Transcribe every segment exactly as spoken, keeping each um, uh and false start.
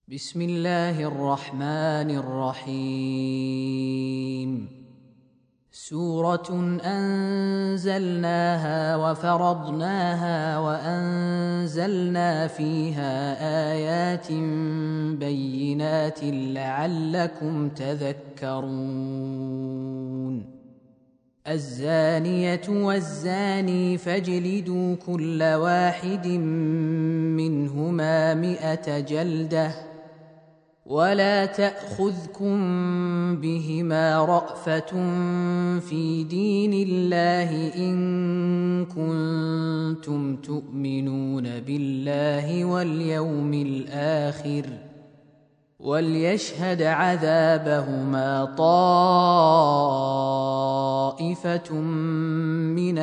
بسم الله الرحمن الرحيم. سورة أنزلناها وفرضناها وأنزلنا فيها آيات بينات لعلكم تذكرون. الزانية والزاني فاجلدوا كل واحد منهما مئة جلدة ولا تأخذكم بهما رأفة في دين الله إن كنتم تؤمنون بالله واليوم الآخر وليشهد عذابهما طائفة من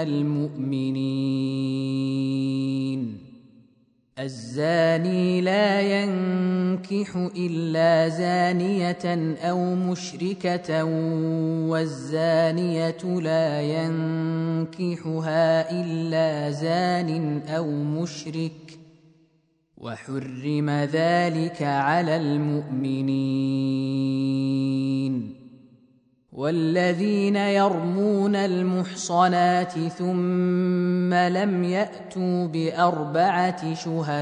المؤمنين. الزاني لا ينكح إلا زانية أو مشركة والزانية لا ينكحها إلا زان أو مشرك وحرم ذلك على المؤمنين. والذين يرمون المحصنات ثم لم يأتوا بأربعة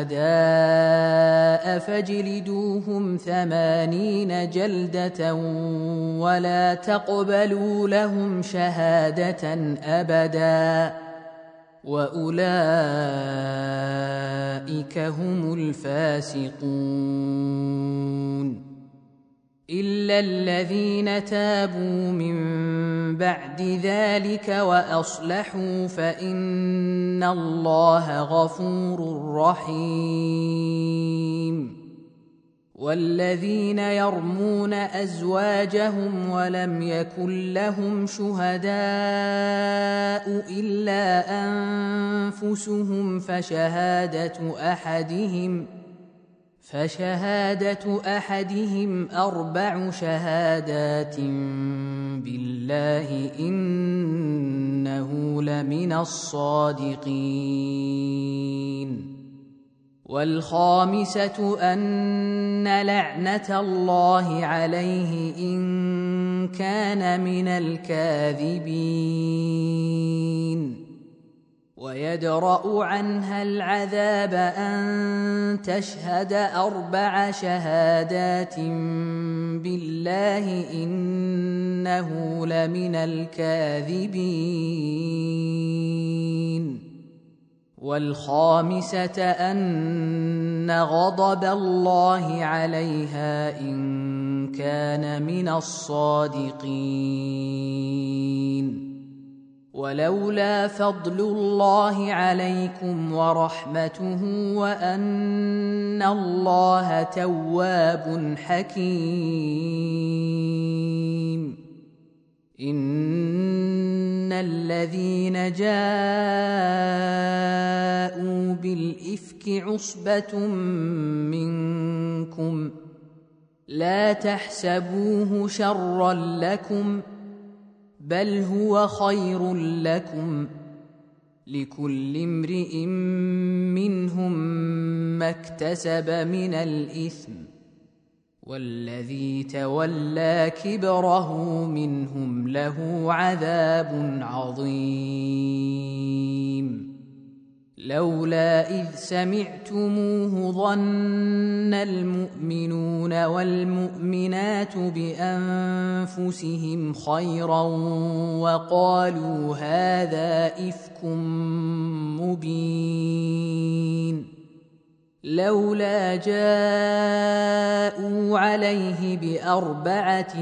شهداء فاجلدوهم ثمانين جلدة ولا تقبلوا لهم شهادة أبدا وأولئك هم الفاسقون. إلا الذين تابوا من بعد ذلك وأصلحوا فإن الله غفور رحيم. والذين يرمون أزواجهم ولم يكن لهم شهداء إلا أنفسهم فشهادة أحدهم فشهادة أحدهم أربع شهادات بالله إنه لمن الصادقين. والخامسة أن لعنة الله عليه إن كان من الكاذبين. ويدرأ عنها العذاب أن تشهد أربع شهادات بالله إنه لمن الكاذبين. والخامسة أن غضب الله عليها إن كان من الصادقين. ولولا فضل الله عليكم ورحمته وأن الله تواب حكيم. إن الذين جاءوا بالإفك عصبة منكم لا تحسبوه شرا لكم بل هو خير لكم لكل امرئ منهم ما اكتسب من الإثم والذي تولى كبره منهم له عذاب عظيم. لولا إذ سمعتموه ظن المؤمنون والمؤمنات بأنفسهم خيرا وقالوا هذا إفك مبين. لولا جاءوا عليه بأربعة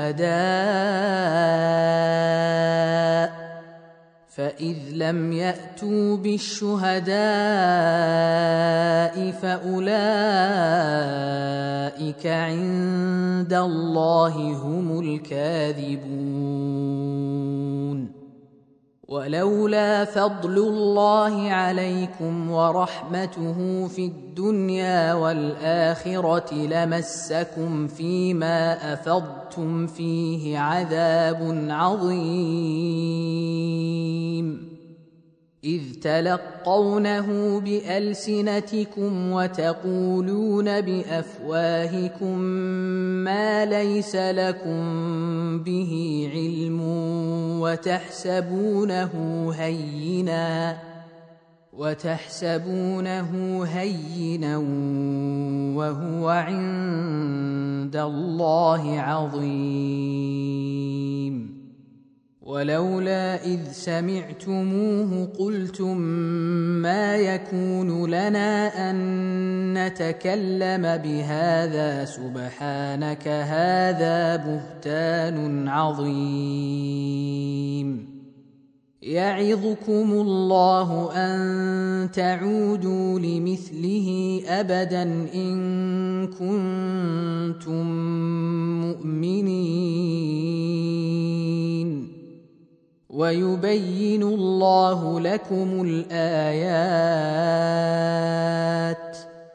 شهداء فإذ لم يأتوا بالشهداء فأولئك عند الله هم الكاذبون. ولولا فضل الله عليكم ورحمته في الدنيا والآخرة لمسكم فيما أفضتم فيه عذاب عظيم. إذ تلقونه بألسنتكم وتقولون بأفواهكم ما ليس لكم به علم وتحسبونه هينا وتحسبونه هينا وهو عند الله عظيم. ولولا إذ سمعتموه قلتم ما يكون لنا أن نتكلم بهذا سبحانك هذا بهتان عظيم. يعظكم الله أن تعودوا لمثله أبدا إن كنتم مؤمنين. ويبين الله لكم الآيات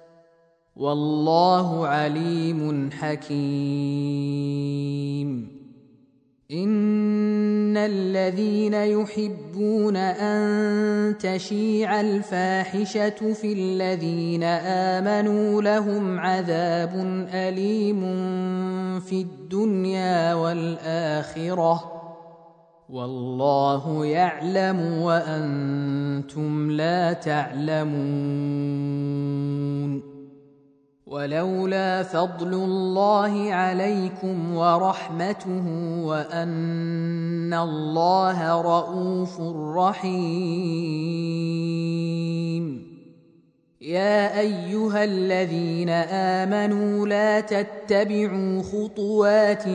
والله عليم حكيم. إن الذين يحبون أن تشيع الفاحشة في الذين آمنوا لهم عذاب أليم في الدنيا والآخرة والله يعلم وأنتم لا تعلمون. ولولا فضل الله عليكم ورحمته وأن الله رءوف رحيم. يا أيها الذين آمنوا لا تتبعوا خطوات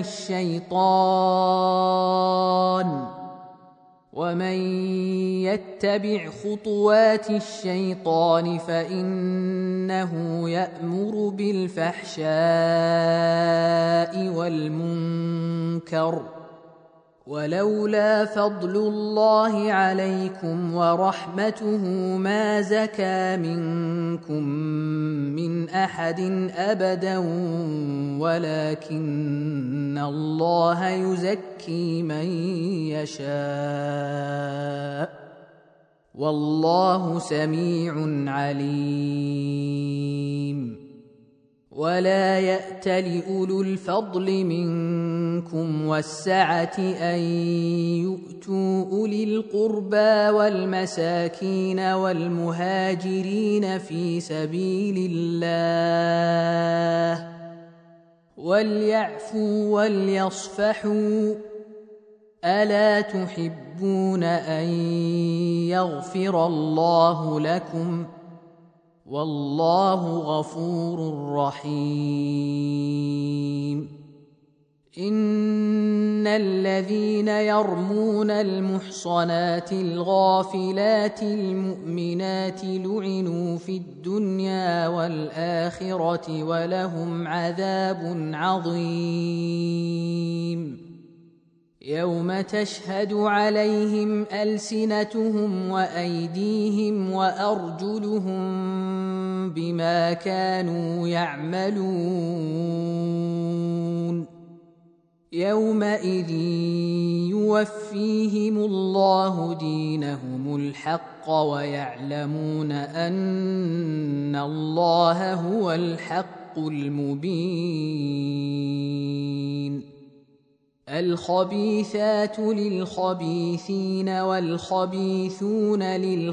الشيطان ومن يتبع خطوات الشيطان فإنه يأمر بالفحشاء والمنكر. ولولا فضل الله عليكم ورحمته ما زكى منكم من أحد أبدا ولكن الله يزكي من يشاء والله سميع عليم. ولا يأت لأولو الفضل منكم والسعة أن يؤتوا أولي القربى والمساكين والمهاجرين في سبيل الله وليعفوا وليصفحوا ألا تحبون أن يغفر الله لكم والله غفور رحيم. إن الذين يرمون المحصنات الغافلات المؤمنات لعنوا في الدنيا والآخرة ولهم عذاب عظيم. يوم تشهد عليهم ألسنتهم وأيديهم وأرجلهم بما كانوا يعملون. يومئذ يوفيهم الله دينهم الحق ويعلمون أن الله هو الحق المبين. الخبيثات للخبيثين والخبيثون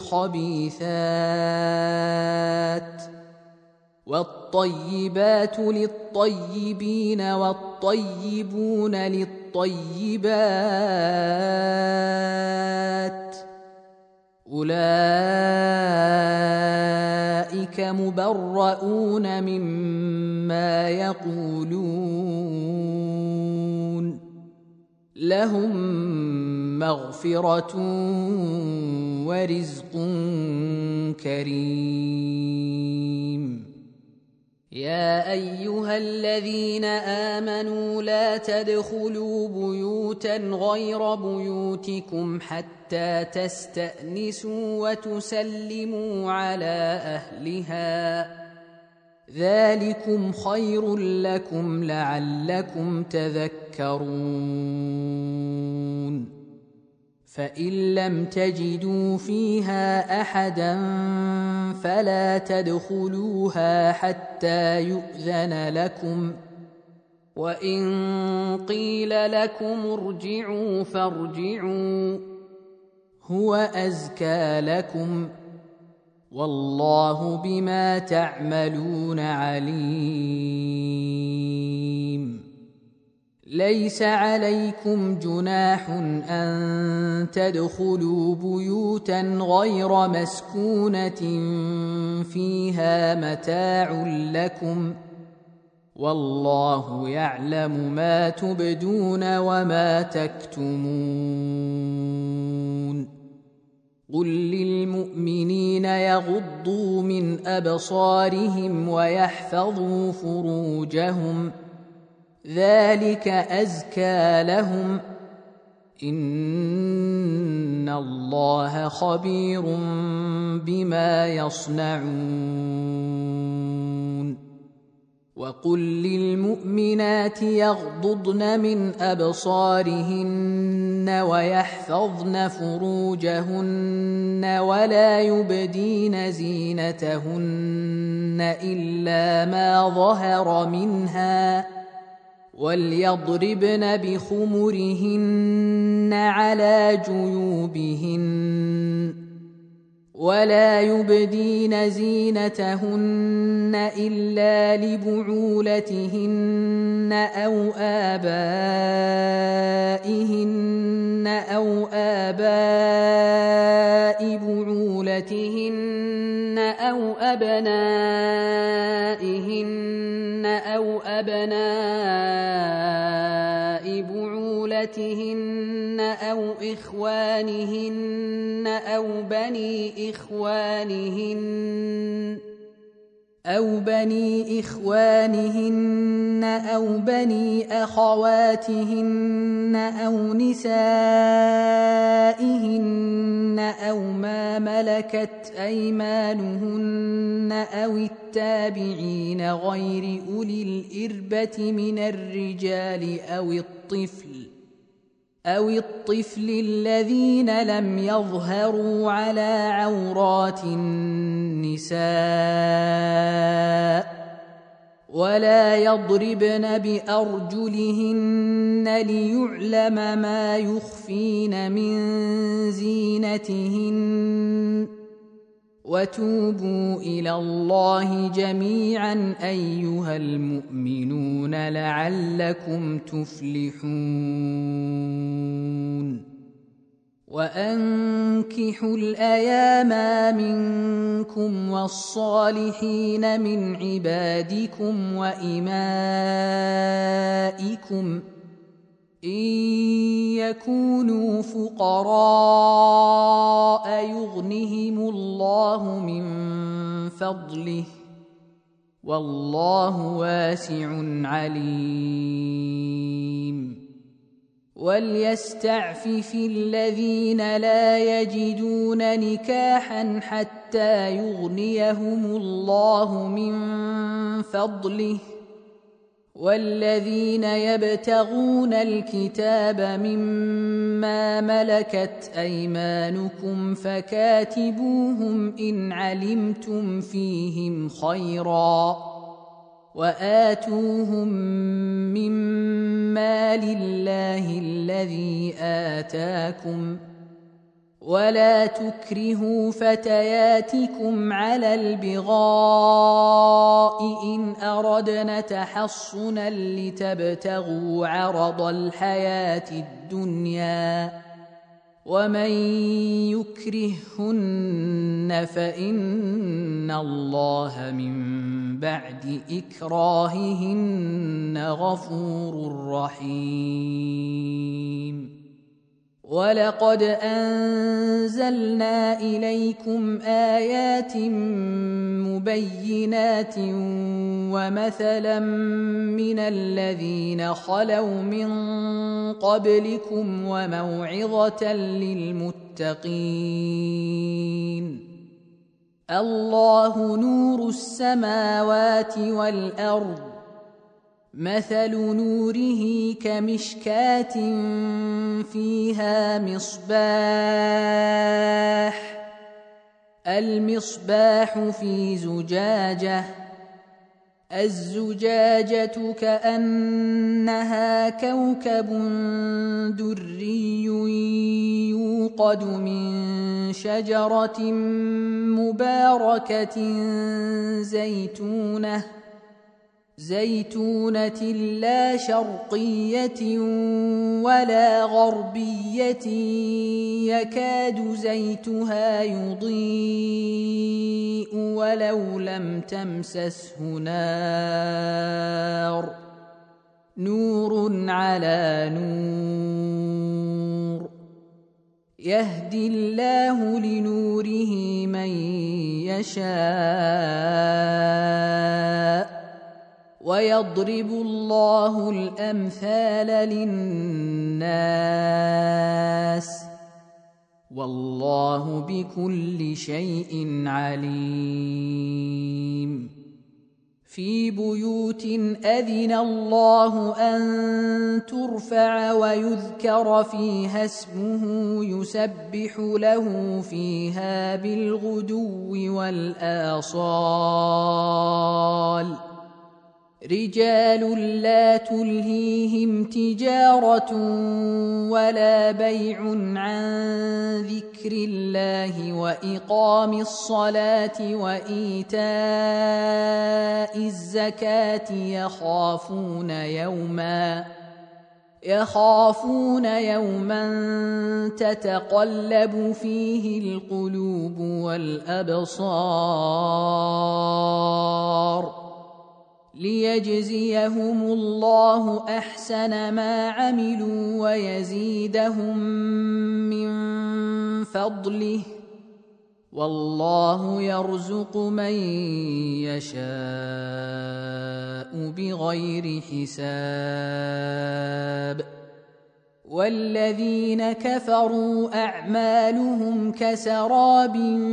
للخبيثات والطيبات للطيبين والطيبون للطيبات أولئك مبرؤون مما يقولون لهم مغفرة ورزق كريم. يا أيها الذين آمنوا لا تدخلوا بيوتا غير بيوتكم حتى تستأنسوا وتسلموا على أهلها ذلكم خير لكم لعلكم تذكرون. فإن لم تجدوا فيها أحدا فلا تدخلوها حتى يؤذن لكم، وإن قيل لكم ارجعوا فارجعوا هو أزكى لكم، والله بما تعملون عليم. ليس عليكم جناح أن تدخلوا بيوتا غير مسكونة فيها متاع لكم، والله يعلم ما تبدون وما تكتمون. قل للمؤمنين يغضوا من أبصارهم ويحفظوا فروجهم، ذلك أزكى لهم، إن الله خبير بما يصنعون. وقل للمؤمنات يغضضن من أبصارهن ويحفظن فروجهن ولا يبدين زينتهن إلا ما ظهر منها، وليضربن بخمرهن على جيوبهن، ولا يبدين زينتهن إلا لبعولتهن أو آبائهن أو آباء بعولتهن أو أبنائهن أو أبناء بعولتهن أو إخوانهن أو بني إخوانهن أو بني إخوانهن أو بني أخواتهن أو نسائهن أو ما ملكت أيمانهن أو التابعين غير أولي الإربة من الرجال أو الطفل أو الطفل الذين لم يظهروا على عورات النساء، ولا يضربن بأرجلهن ليعلم ما يخفين من زينتهن، وتوبوا إلى الله جميعا أيها المؤمنون لعلكم تفلحون. وأنكحوا الأيام منكم والصالحين من عبادكم وإمائكم إن يكونوا فقراء يغنهم الله من فضله، والله واسع عليم. وليستعفف الذين لا يجدون نكاحا حتى يغنيهم الله من فضله، والذين يبتغون الكتاب مما ملكت أيمانكم فكاتبوهم إن علمتم فيهم خيرا، وآتوهم مما لله الذي آتاكم، ولا تكرهوا فتياتكم على البغاء إن أردنا تحصنا لتبتغوا عرض الحياة الدنيا، ومن يكرههن فإن الله من بعد إكراههن غفور رحيم. ولقد أنزلنا إليكم آيات مبينات ومثلا من الذين خلوا من قبلكم وموعظة للمتقين. الله نور السماوات والأرض، مثل نوره كمشكاة فيها مصباح المصباح في زجاجة الزجاجة كأنها كوكب دري يوقد من شجرة مباركة زيتونة زيتونة لا شرقية ولا غربية يكاد زيتها يضيء ولو لم تمسسه نار نور على نور يهدي الله لنوره من يشاء ويضرب الله الأمثال للناس والله بكل شيء عليم في بيوت أذن الله أن ترفع ويذكر فيها اسمه يسبح له فيها بالغدو والآصال رجال لا تلهيهم تجارة ولا بيع عن ذكر الله وإقام الصلاة وإيتاء الزكاة يخافون يوما يخافون يوما تتقلب فيه القلوب والأبصار ليجزيهم الله أحسن ما عملوا ويزيدهم من فضله والله يرزق من يشاء بغير حساب والذين كفروا أعمالهم كسراب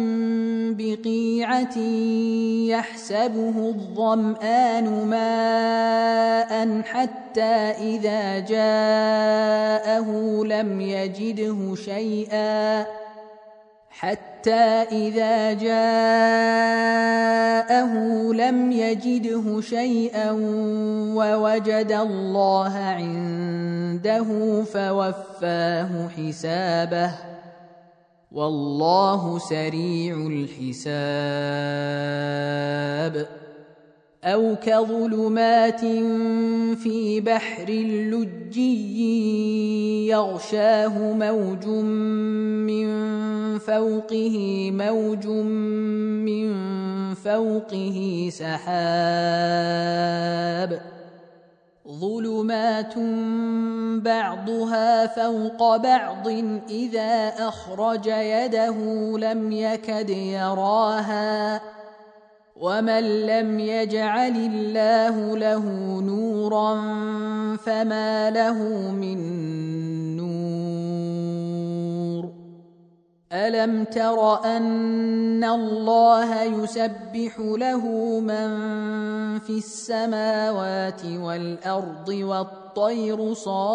بقيعة يحسبه الظمآن ماء حتى إذا جاءه لم يجده شيئا حتى إذا جاءه لم يجده شيئا ووجد الله عنده فوفاه حسابه والله سريع الحساب أو كظلمات في بحر لجي يغشاه موج من فوقه موج من فوقه سحاب ظلمات بعضها فوق بعض إذا أخرج يده لم يكد يراها ومن لم يجعل الله له نورا فما له من نور ألم تر أن الله يسبح له من في السماوات والأرض والطير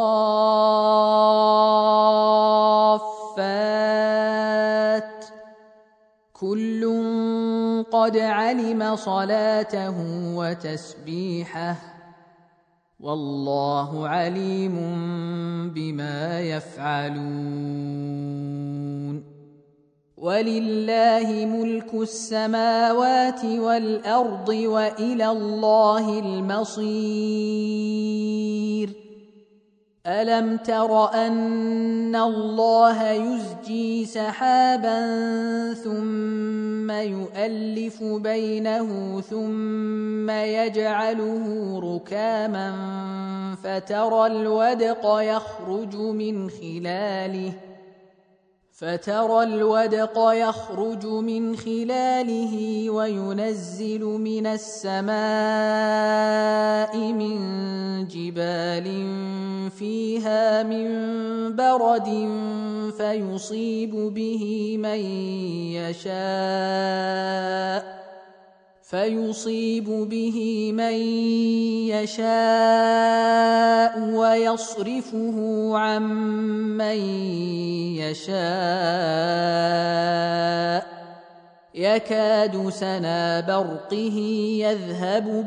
صافات كل قد علم صلاته وتسبيحه والله عليم بما يفعلون ولله ملك السماوات والأرض وإلى الله المصير ألم تر أن الله يزجي سحابا ثم يؤلف بينه ثم يجعله ركاما فترى الودق يخرج من خلاله فترى الودق يخرج من خلاله وينزل من السماء من جبال فيها من برد فيصيب به من يشاء فيصيب به من يشاء ويصرفه عن من يشاء يكاد سنا برقه يذهب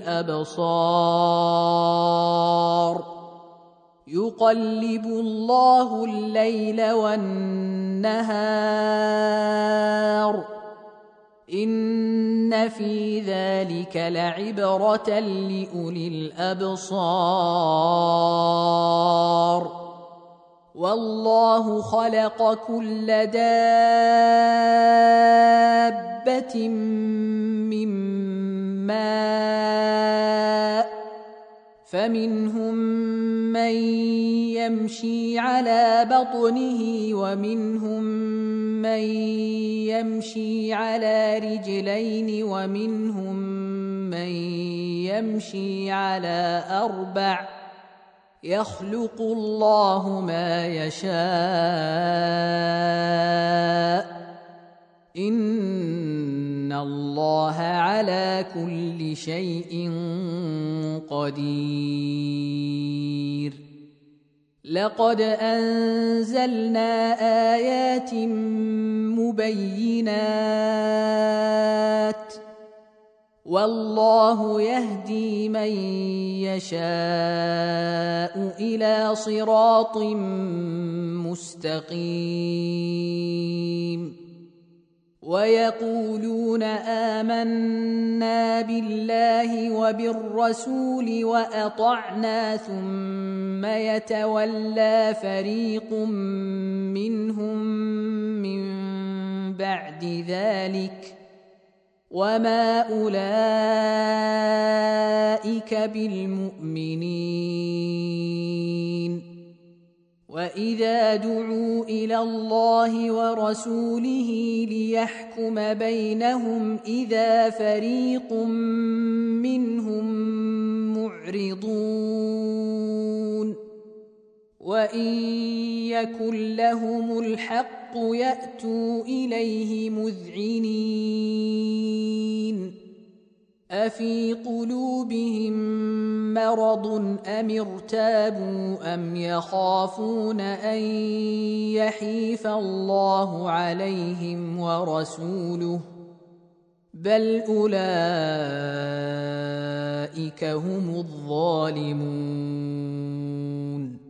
بالأبصار يقلب الله الليل والنهار إن في ذلك لعبرة لأولي الأبصار والله خلق كل دابة من ماء فمنهم من يمشي على بطنه ومنهم من يمشي على رجلين ومنهم من يمشي على أربع يخلق الله ما يشاء إن الله على كل شيء قدير لقد أنزلنا آيات مبينات والله يهدي من يشاء إلى صراط مستقيم ويقولون آمنا بالله وبالرسول وأطعنا ثم يتولى فريق منهم من بعد ذلك وما أولئك بالمؤمنين وإذا دعوا إلى الله ورسوله ليحكم بينهم إذا فريق منهم معرضون وإن يكن لهم الحق يأتوا إليه مذعنين أفي قلوبهم مرض أم ارتابوا أم يخافون أن يحيف الله عليهم ورسوله بل أولئك هم الظالمون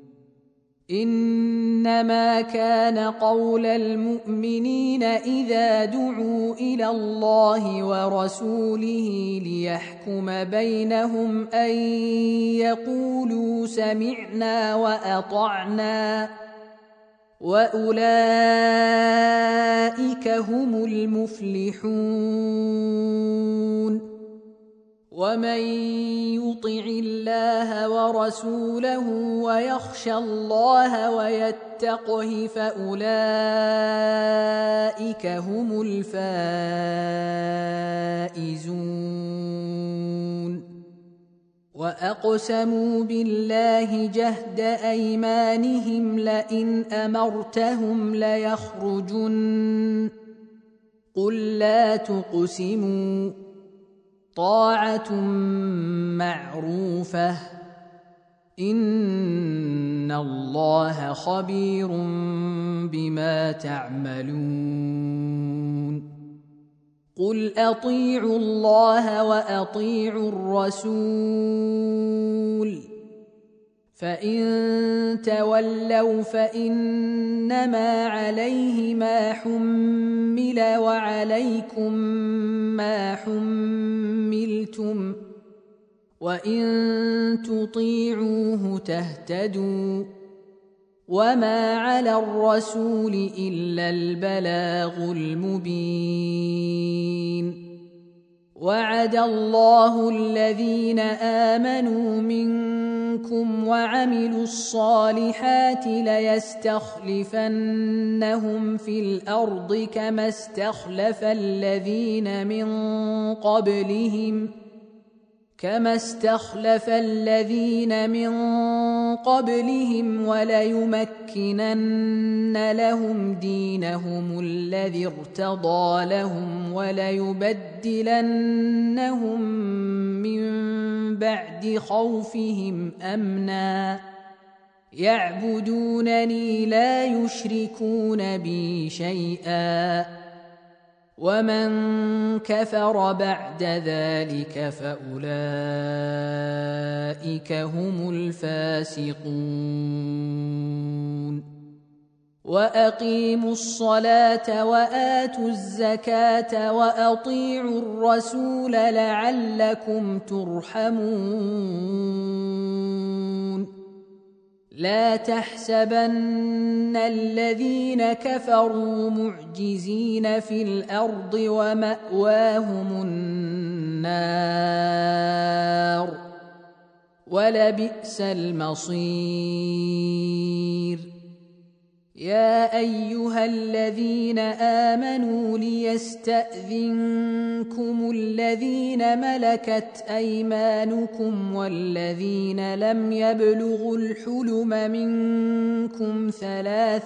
إنما كان قول المؤمنين إذا دعوا إلى الله ورسوله ليحكم بينهم أن يقولوا سمعنا وأطعنا وأولئك هم المفلحون ومن يطع الله ورسوله ويخشى الله ويتقه فأولئك هم الفائزون وأقسموا بالله جهد أيمانهم لئن أمرتهم ليخرجن قل لا تقسموا طاعة معروفة إن الله خبير بما تعملون قل أطيعوا الله وأطيعوا الرسول فإن تولوا فإنما عليه ما حمل وعليكم ما حملتم وإن تطيعوه تهتدوا وما على الرسول إلا البلاغ المبين وعد الله الذين آمنوا منكم وعملوا الصالحات ليستخلفنهم في الأرض كما استخلف الذين من قبلهم كما استخلف الذين من قبلهم وليمكنن لهم دينهم الذي ارتضى لهم وليبدلنهم من بعد خوفهم أمنا يعبدونني لا يشركون بي شيئا ومن كفر بعد ذلك فأولئك هم الفاسقون وأقيموا الصلاة وآتوا الزكاة وأطيعوا الرسول لعلكم ترحمون لا تحسبن الذين كفروا معجزين في الأرض ومأواهم النار ولبئس المصير يا أيها الذين آمنوا ليستأذنكم الذين ملكت أيمانكم والذين لم يبلغوا الحلم منكم ثلاث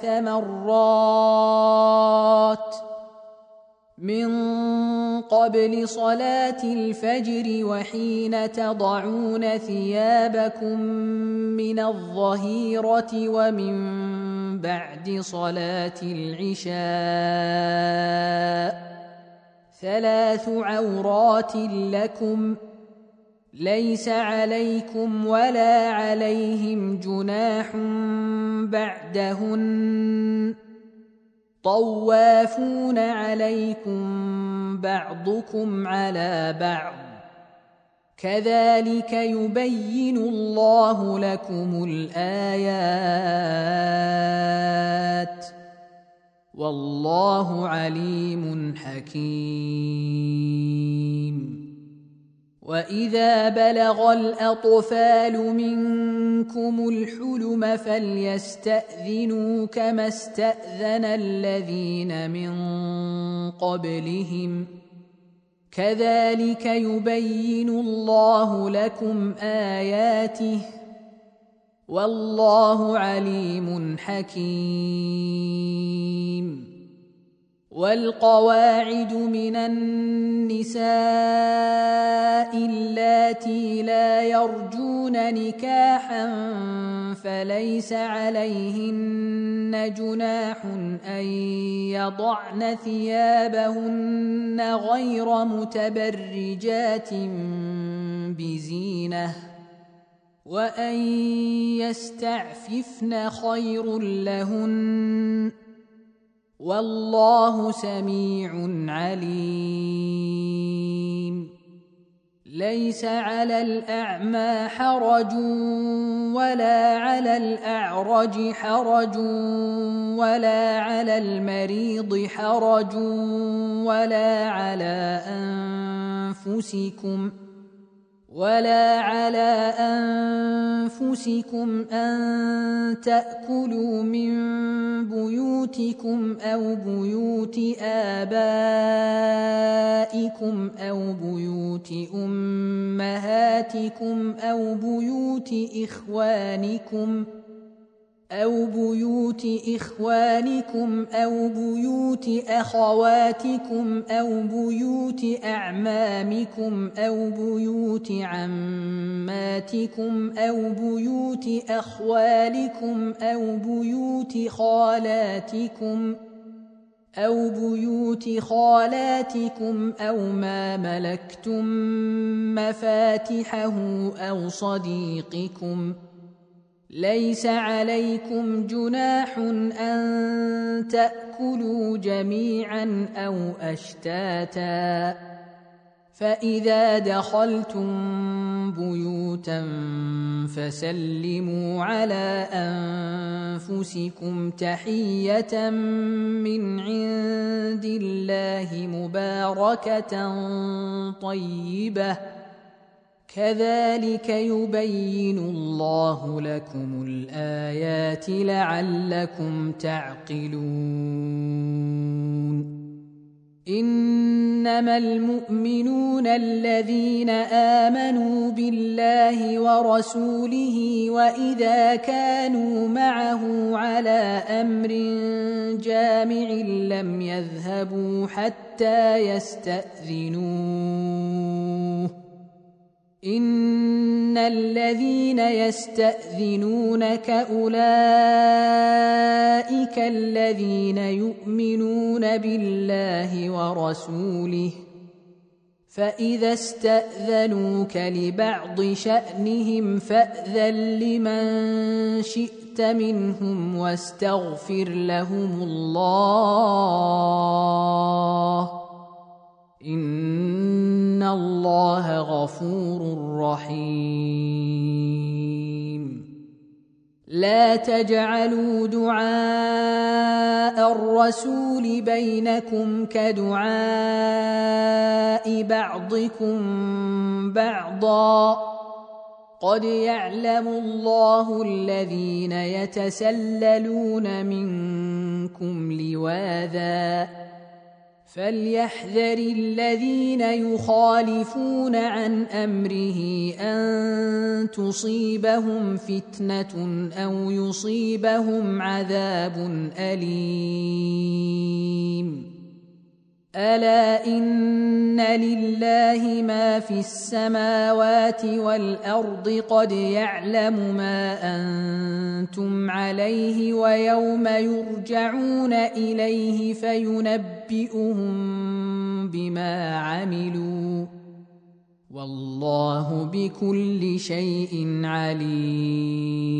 مرات من قبل صلاة الفجر وحين تضعون ثيابكم من الظهيرة ومن بعد صلاة العشاء ثلاث عورات لكم ليس عليكم ولا عليهم جناح بعدهن طوافون عليكم بعضكم على بعض كذلك يبين الله لكم الآيات والله عليم حكيم وإذا بلغ الأطفال منكم الحلم فليستأذنوا كما استأذن الذين من قبلهم كذلك يبين الله لكم آياته والله عليم حكيم والقواعد من النساء اللاتي لا يرجون نكاحا فليس عليهن جناح أن يضعن ثيابهن غير متبرجات بزينة وأن يستعففن خير لهن والله سميع عليم ليس على الأعمى حرج ولا على الأعرج حرج ولا على المريض حرج ولا على أنفسكم ولا على أنفسكم أن تأكلوا من بيوتكم أو بيوت آبائكم أو بيوت أمهاتكم أو بيوت إخوانكم أو بيوت إخوانكم أو بيوت أخواتكم أو بيوت أعمامكم أو بيوت عماتكم أو بيوت أخوالكم أو بيوت خالاتكم أو بيوت خالاتكم أو ما ملكتم مفاتحه أو صديقكم ليس عليكم جناح أن تأكلوا جميعا أو أشتاتا فإذا دخلتم بيوتا فسلموا على أنفسكم تحية من عند الله مباركة طيبة كذلك يبين الله لكم الآيات لعلكم تعقلون إنما المؤمنون الذين آمنوا بالله ورسوله وإذا كانوا معه على أمر جامع لم يذهبوا حتى يستأذنوه إن الذين يستأذنونك أولئك الذين يؤمنون بالله ورسوله فإذا استأذنوك لبعض شأنهم فأذن لمن شئت منهم واستغفر لهم الله إن الله غفور رحيم لا تجعلوا دعاء الرسول بينكم كدعاء بعضكم بعضا قد يعلم الله الذين يتسللون منكم لواذا فليحذر الذين يخالفون عن أمره أن تصيبهم فتنة أو يصيبهم عذاب أليم ألا إن لله ما في السماوات والأرض قد يعلم ما أنتم عليه ويوم يرجعون إليه فينبئهم بما عملوا والله بكل شيء عليم